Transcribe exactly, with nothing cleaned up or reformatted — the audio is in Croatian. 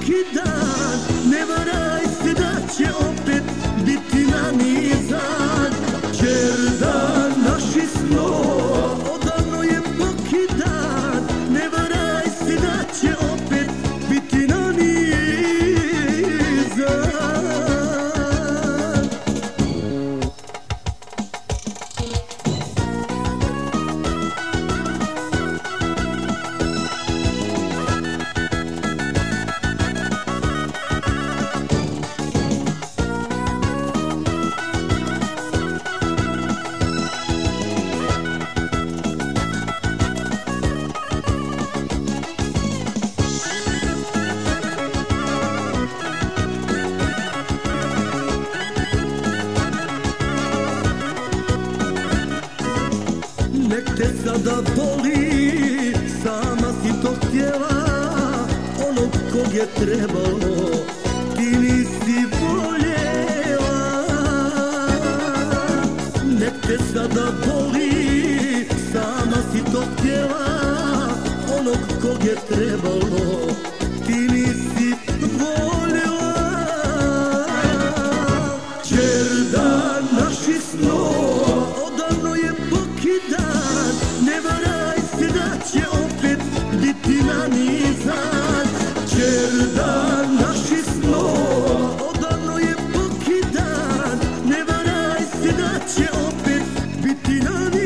pokidan, ne varaj se da će opet biti nanizan. Čerdan naših snova odavno je pokidan, ne varaj se da će opet biti nanizan. Nek te sada boli, sama si to htjela, onog kog je trebalo ti nisi voljela. Nek te sada boli, sama si to htjela, onog kog je trebalo ti nisi voljela. Čerdan naših snova odavno je pokidan, ne varaj se da će opet biti nanizan. Čerdan naših snova odavno je pokidan, ne varaj se da će opet biti nanizan.